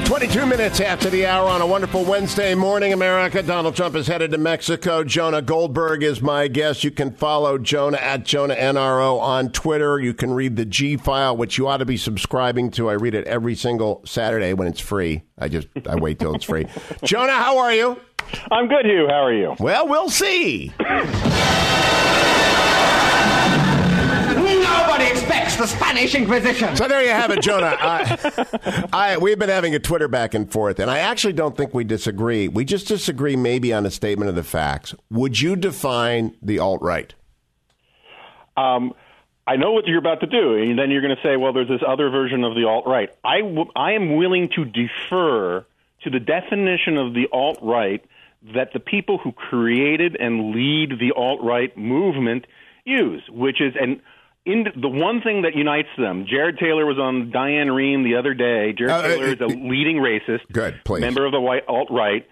22 minutes after the hour on a wonderful Wednesday morning, America. Donald Trump is headed to Mexico. Jonah Goldberg is my guest. You can follow Jonah at Jonah NRO on Twitter. You can read the G-File, which you ought to be subscribing to. I read it every single Saturday when it's free. I wait till it's free. Jonah, how are you? I'm good, Hugh. How are you? Well, we'll see. Nobody expects the Spanish Inquisition. So there you have it, Jonah. We've been having a Twitter back and forth, and I actually don't think we disagree. We just disagree maybe on a statement of the facts. Would you define the alt-right? I know what you're about to do, and then you're going to say, well, there's this other version of the alt-right. I am willing to defer to the definition of the alt-right that the people who created and lead the alt-right movement use, which is the one thing that unites them. Jared Taylor was on Diane Rehm the other day. Jared Taylor is a leading racist, member of the white alt-right,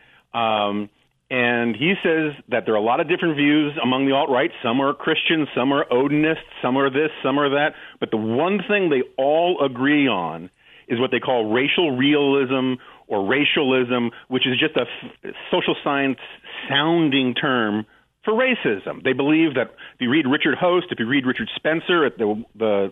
and he says that there are a lot of different views among the alt-right. Some are Christians, some are Odinists, some are this, some are that. But the one thing they all agree on is what they call racial realism or racialism, which is just a social science sounding term for racism. They believe that if you read Richard Host, if you read Richard Spencer who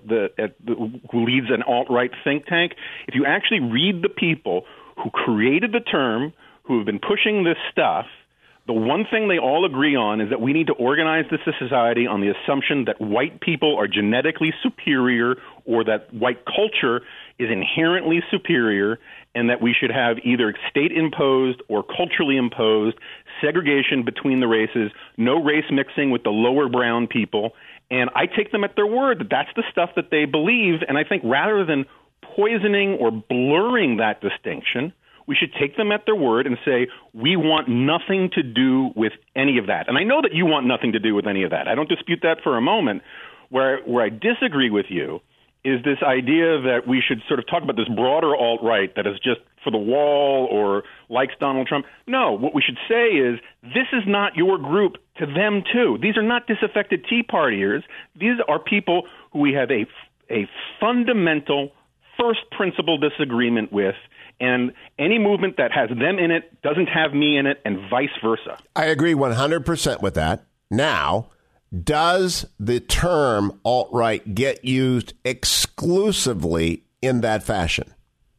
leads an alt-right think tank, if you actually read the people who created the term, who have been pushing this stuff, the one thing they all agree on is that we need to organize this society on the assumption that white people are genetically superior or that white culture is inherently superior, and that we should have either state-imposed or culturally imposed segregation between the races, no race mixing with the lower brown people. And I take them at their word that that's the stuff that they believe. And I think rather than poisoning or blurring that distinction, we should take them at their word and say, we want nothing to do with any of that. And I know that you want nothing to do with any of that. I don't dispute that for a moment. Where I disagree with you is this idea that we should sort of talk about this broader alt-right that is just for the wall or likes Donald Trump. No, what we should say is this is not your group to them too. These are not disaffected Tea Partiers. These are people who we have a fundamental first principle disagreement with, and any movement that has them in it doesn't have me in it, and vice versa. I agree 100% with that. Now, does the term alt-right get used exclusively in that fashion?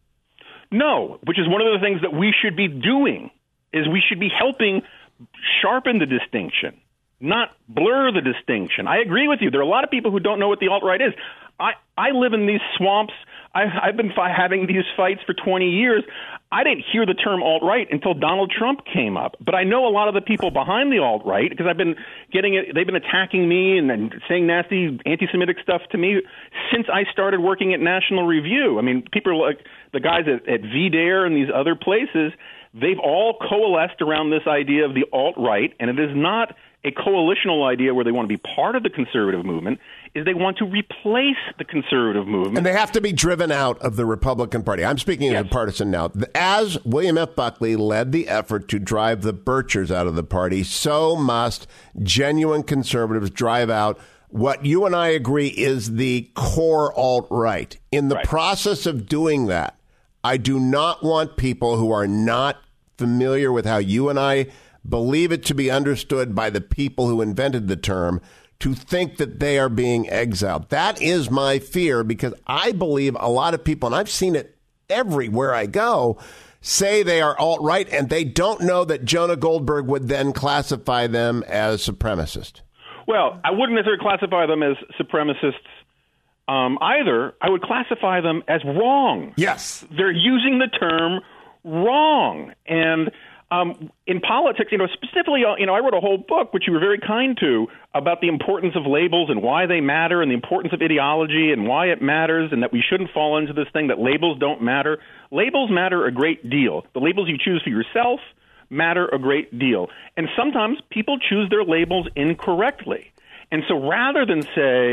No, which is one of the things that we should be doing, is we should be helping sharpen the distinction, not blur the distinction. I agree with you. There are a lot of people who don't know what the alt-right is. I live in these swamps. I've been having these fights for 20 years. I didn't hear the term alt-right until Donald Trump came up. But I know a lot of the people behind the alt-right because I've been getting it. They've been attacking me and saying nasty anti-Semitic stuff to me since I started working at National Review. I mean, people like the guys at VDare and these other places, they've all coalesced around this idea of the alt-right, and it is not a coalitional idea where they want to be part of the conservative movement, is they want to replace the conservative movement. And they have to be driven out of the Republican Party. I'm speaking as a partisan now. As William F. Buckley led the effort to drive the Birchers out of the party, so must genuine conservatives drive out what you and I agree is the core alt-right. In the process of doing that, I do not want people who are not familiar with how you and I believe it to be understood by the people who invented the term to think that they are being exiled. That is my fear, because I believe a lot of people, and I've seen it everywhere I go, say they are alt-right, and they don't know that Jonah Goldberg would then classify them as supremacist. Well, I wouldn't necessarily classify them as supremacists either. I would classify them as wrong. Yes. They're using the term wrong. And in politics, specifically, I wrote a whole book, which you were very kind to, about the importance of labels and why they matter and the importance of ideology and why it matters, and that we shouldn't fall into this thing that labels don't matter. Labels matter a great deal. The labels you choose for yourself matter a great deal. And sometimes people choose their labels incorrectly. And so rather than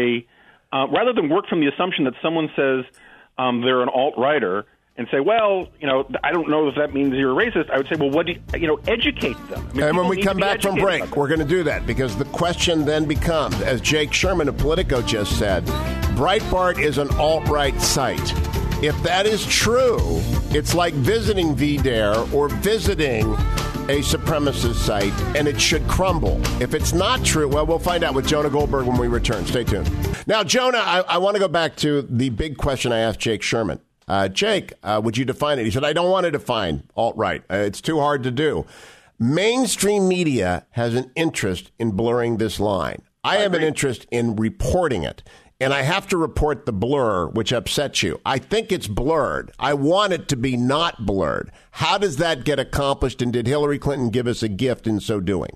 work from the assumption that someone says they're an alt-righter, and say, well, I don't know if that means you're a racist. I would say, well, what do you educate them? I mean, and when we come back from break, we're going to do that, because the question then becomes, as Jake Sherman of Politico just said, Breitbart is an alt-right site. If that is true, It's like visiting VDARE or visiting a supremacist site, and it should crumble. If it's not true, well, we'll find out with Jonah Goldberg when we return. Stay tuned. Now, Jonah, I want to go back to the big question I asked Jake Sherman. Jake, would you define it? He said, I don't want to define alt-right. It's too hard to do. Mainstream media has an interest in blurring this line. I have an interest in reporting it. And I have to report the blur, which upsets you. I think it's blurred. I want it to be not blurred. How does that get accomplished? And did Hillary Clinton give us a gift in so doing?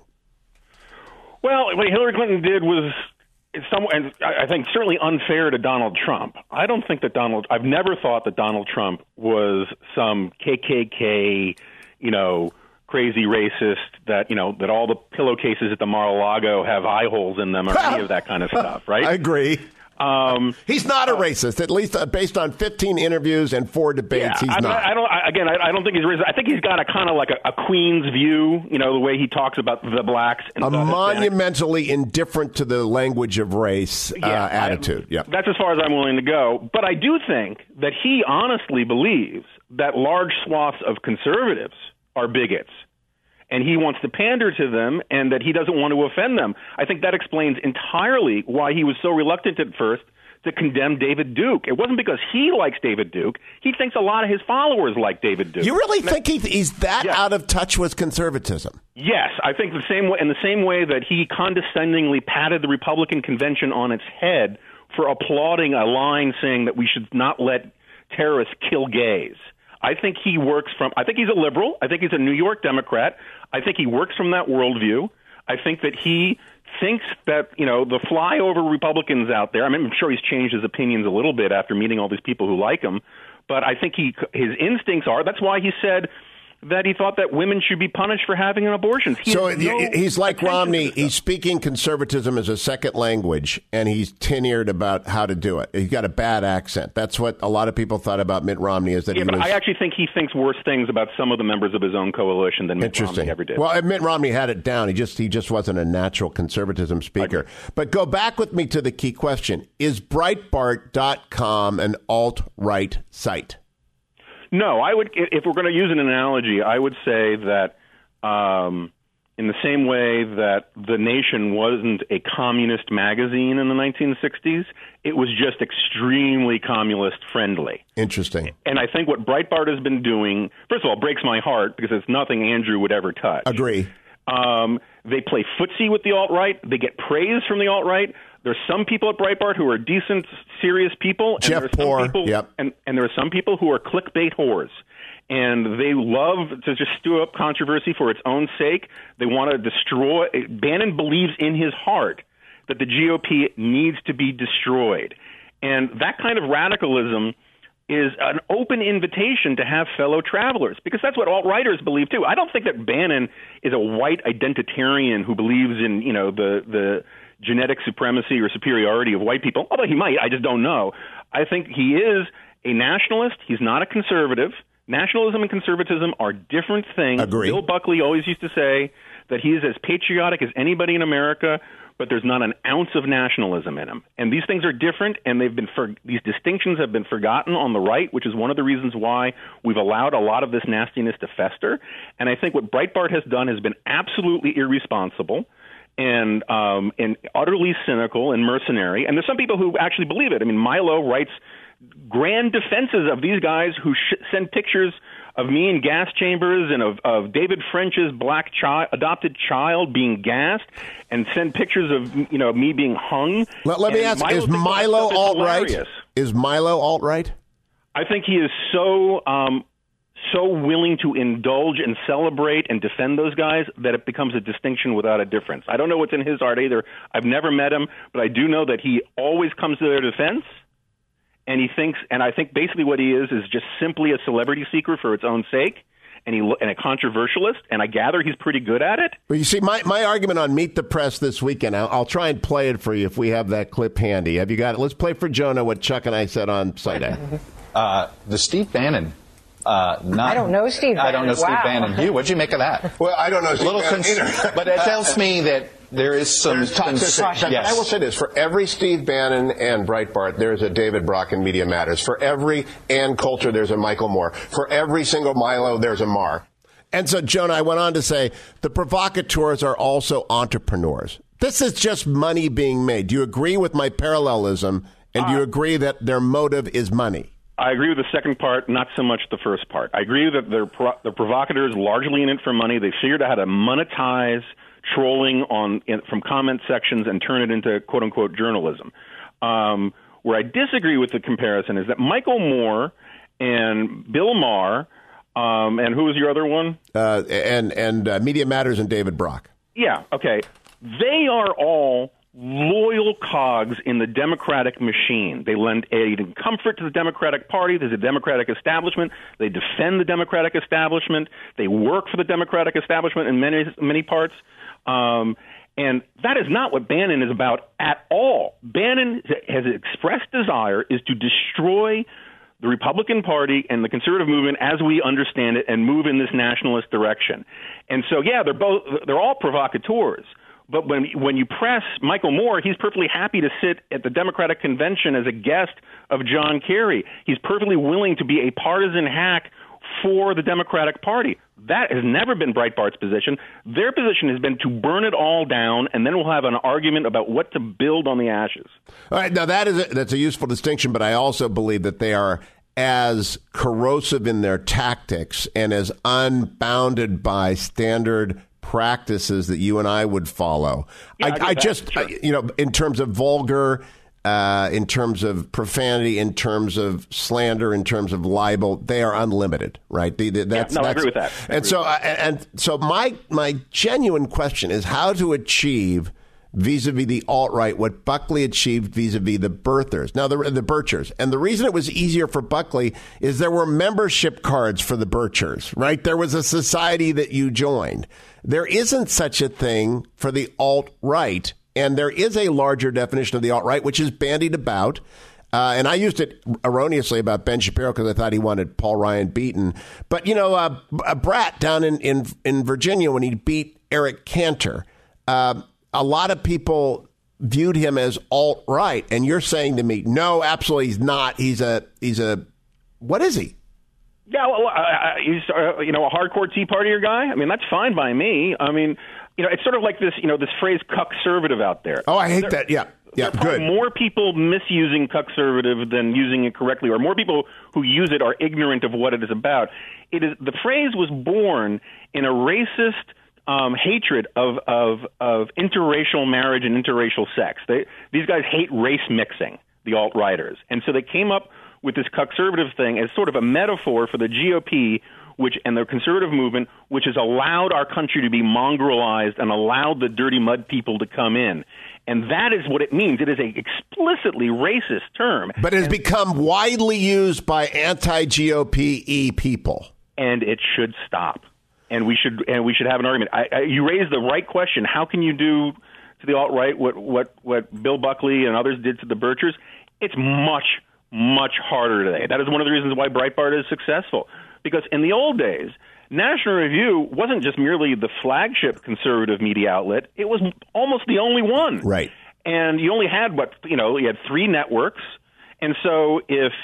Well, what Hillary Clinton did was and I think certainly unfair to Donald Trump. I've never thought that Donald Trump was some KKK, crazy racist that all the pillowcases at the Mar-a-Lago have eye holes in them or any of that kind of stuff, right? I agree. He's not a racist, at least based on 15 interviews and 4 debates. He's not. I don't think he's racist. I think he's got a kind of like a Queen's view, the way he talks about the blacks. And monumentally indifferent to the language of race attitude. That's as far as I'm willing to go. But I do think that he honestly believes that large swaths of conservatives are bigots. And he wants to pander to them and that he doesn't want to offend them. I think that explains entirely why he was so reluctant at first to condemn David Duke. It wasn't because he likes David Duke. He thinks a lot of his followers like David Duke. You really think he's that out of touch with conservatism? Yes. I think in the same way that he condescendingly patted the Republican convention on its head for applauding a line saying that we should not let terrorists kill gays. I think he's a liberal. I think he's a New York Democrat. I think he works from that worldview. I think that he thinks that, the flyover Republicans out there, I'm sure he's changed his opinions a little bit after meeting all these people who like him, but I think his instincts are, that's why he said that he thought that women should be punished for having an abortion. He's like Romney. He's speaking conservatism as a second language, and he's tenured about how to do it. He's got a bad accent. That's what a lot of people thought about Mitt Romney. I actually think he thinks worse things about some of the members of his own coalition than Mitt Romney ever did. Well, Mitt Romney had it down. He just wasn't a natural conservatism speaker. But go back with me to the key question. Is Breitbart.com an alt-right site? No, I would. If we're going to use an analogy, I would say that in the same way that The Nation wasn't a communist magazine in the 1960s, it was just extremely communist friendly. Interesting. And I think what Breitbart has been doing, first of all, breaks my heart because it's nothing Andrew would ever touch. Agree. They play footsie with the alt-right. They get praise from the alt-right. There's some people at Breitbart who are decent, serious people. And Jeff Poor, and there are some people who are clickbait whores. And they love to just stir up controversy for its own sake. They want to destroy. Bannon believes in his heart that the GOP needs to be destroyed. And that kind of radicalism is an open invitation to have fellow travelers, because that's what alt-righters believe too. I don't think that Bannon is a white identitarian who believes in, the genetic supremacy or superiority of white people, although he might. I just don't know. I think he is a nationalist. He's not a conservative. Nationalism and conservatism are different things. Agree. Bill Buckley always used to say that he is as patriotic as anybody in America, but there's not an ounce of nationalism in him. And these things are different, and these distinctions have been forgotten on the right, which is one of the reasons why we've allowed a lot of this nastiness to fester. And I think what Breitbart has done has been absolutely irresponsible and utterly cynical and mercenary. And there's some people who actually believe it. I mean, Milo writes grand defenses of these guys who send pictures of me in gas chambers and of David French's black adopted child being gassed, and send pictures of me being hung. Let me ask: is Milo alt-right? Is Milo alt-right? I think he is so willing to indulge and celebrate and defend those guys that it becomes a distinction without a difference. I don't know what's in his heart either. I've never met him, but I do know that he always comes to their defense. And I think basically what he is just simply a celebrity seeker for its own sake, and a controversialist, and I gather he's pretty good at it. Well, you see, my argument on Meet the Press this weekend, I'll try and play it for you if we have that clip handy. Have you got it? Let's play for Jonah what Chuck and I said on Sunday. The Steve Bannon. I don't know Steve Bannon. I don't know Steve Bannon. What'd you make of that? Well, I don't know Steve Bannon either. But it tells me that There is some toxicity. Yes. I will say this. For every Steve Bannon and Breitbart, there's a David Brock in Media Matters. For every Ann Coulter, there's a Michael Moore. For every single Milo, there's a Marr. And so, Jonah, I went on to say the provocateurs are also entrepreneurs. This is just money being made. Do you agree with my parallelism? And do you agree that their motive is money? I agree with the second part, not so much the first part. I agree that the provocateurs largely in it for money. They figured out how to monetize trolling from comment sections and turn it into quote-unquote journalism. Where I disagree with the comparison is that Michael Moore and Bill Maher, and who was your other one? And Media Matters and David Brock. Yeah, okay. They are all loyal cogs in the Democratic machine. They lend aid and comfort to the Democratic Party. There's a Democratic establishment. They defend the Democratic establishment. They work for the Democratic establishment in many parts. And that is not what Bannon is about at all. Bannon has expressed desire is to destroy the Republican Party and the conservative movement as we understand it and move in this nationalist direction. And so, yeah, they're all provocateurs. But when you press Michael Moore, he's perfectly happy to sit at the Democratic convention as a guest of John Kerry. He's perfectly willing to be a partisan hack for the Democratic Party. That has never been Breitbart's position. Their position has been to burn it all down, and then we'll have an argument about what to build on the ashes. All right, now that's a useful distinction, but I also believe that they are as corrosive in their tactics and as unbounded by standard practices that you and I would follow. Yeah, I just, sure. In terms of vulgar, in terms of profanity, in terms of slander, in terms of libel, they are unlimited, right? I agree with that. So my genuine question is how to achieve vis-a-vis the alt-right what Buckley achieved vis-a-vis the birthers. Now, the Birchers. And the reason it was easier for Buckley is there were membership cards for the Birchers, right? There was a society that you joined. There isn't such a thing for the alt-right. And there is a larger definition of the alt-right, which is bandied about. And I used it erroneously about Ben Shapiro because I thought he wanted Paul Ryan beaten. But, Brat down in Virginia when he beat Eric Cantor, a lot of people viewed him as alt-right. And you're saying to me, no, absolutely he's not. He's a what is he? Yeah, well, he's a hardcore Tea Partier guy. I mean, that's fine by me. I mean, it's sort of like this, this phrase "cuckservative" out there. Oh, I hate that. Yeah, good. More people misusing "cuckservative" than using it correctly, or more people who use it are ignorant of what it is about. The phrase was born in a racist hatred of interracial marriage and interracial sex. These guys hate race mixing, the alt-righters, and so they came up with this cuckservative thing as sort of a metaphor for the GOP, and the conservative movement, which has allowed our country to be mongrelized and allowed the dirty mud people to come in. And that is what it means. It is a explicitly racist term. But it has become widely used by anti-GOP-y people. And it should stop. And we should have an argument. You raised the right question. How can you do to the alt-right what Bill Buckley and others did to the Birchers? It's much harder today. That is one of the reasons why Breitbart is successful. Because in the old days, National Review wasn't just merely the flagship conservative media outlet. It was almost the only one. Right. And you only had you had 3 networks. And so if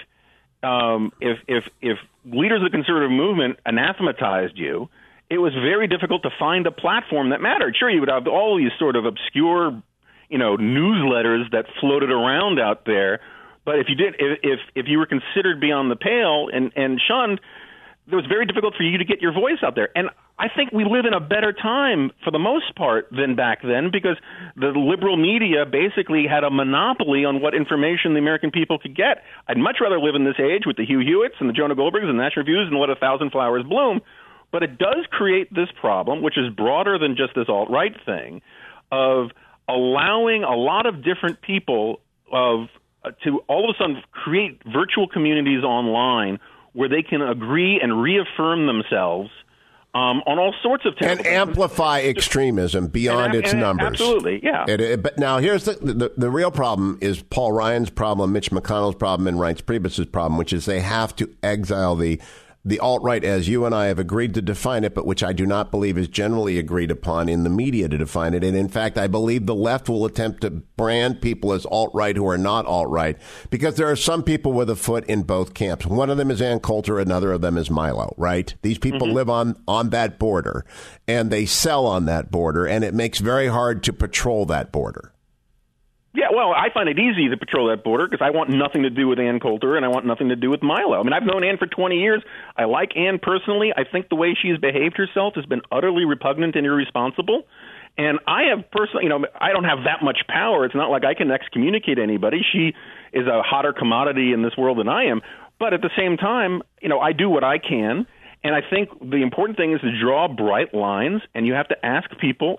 leaders of the conservative movement anathematized you, it was very difficult to find a platform that mattered. Sure, you would have all these sort of obscure, newsletters that floated around out there. But if you were considered beyond the pale and shunned, it was very difficult for you to get your voice out there. And I think we live in a better time for the most part than back then because the liberal media basically had a monopoly on what information the American people could get. I'd much rather live in this age with the Hugh Hewitts and the Jonah Goldbergs and the National Reviews and let 1,000 flowers bloom. But it does create this problem, which is broader than just this alt-right thing, of allowing a lot of different people to all of a sudden create virtual communities online where they can agree and reaffirm themselves on all sorts of and amplify extremism beyond its numbers. Absolutely, yeah. But now here's the real problem is Paul Ryan's problem, Mitch McConnell's problem, and Reince Priebus's problem, which is they have to exile the the alt-right as you and I have agreed to define it, but which I do not believe is generally agreed upon in the media to define it. And in fact, I believe the left will attempt to brand people as alt-right who are not alt-right, because there are some people with a foot in both camps. One of them is Ann Coulter, another of them is Milo, right? These people live on that border, and they sell on that border, and it makes very hard to patrol that border. Yeah, well, I find it easy to patrol that border because I want nothing to do with Ann Coulter and I want nothing to do with Milo. I mean, I've known Ann for 20 years. I like Ann personally. I think the way she's behaved herself has been utterly repugnant and irresponsible. And I have personally, I don't have that much power. It's not like I can excommunicate anybody. She is a hotter commodity in this world than I am. But at the same time, I do what I can. And I think the important thing is to draw bright lines, and you have to ask people,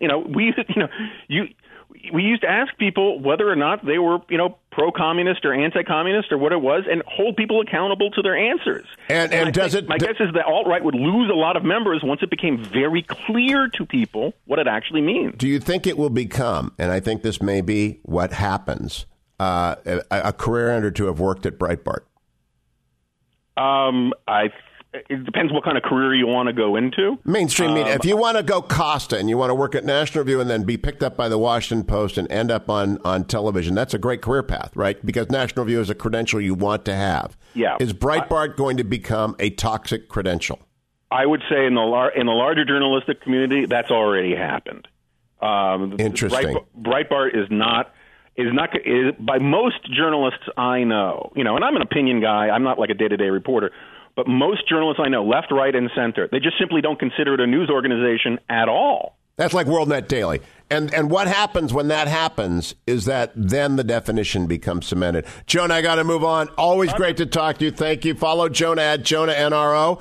we used to ask people whether or not they were, pro-communist or anti-communist or what it was, and hold people accountable to their answers. And my guess is the alt-right would lose a lot of members once it became very clear to people what it actually means. Do you think it will become, and I think this may be what happens, a career ender to have worked at Breitbart? It depends what kind of career you want to go into. Mainstream media. If you want to go Costa and you want to work at National Review and then be picked up by the Washington Post and end up on television, that's a great career path, right? Because National Review is a credential you want to have. Yeah. Is Breitbart going to become a toxic credential? I would say in the larger journalistic community, that's already happened. Interesting. Breitbart is by most journalists I know, and I'm an opinion guy. I'm not like a day-to-day reporter. But most journalists I know, left, right, and center, they just simply don't consider it a news organization at all. That's like WorldNet Daily. And what happens when that happens is that then the definition becomes cemented. Jonah, I got to move on. Always great to talk to you. Thank you. Follow Jonah at Jonah NRO.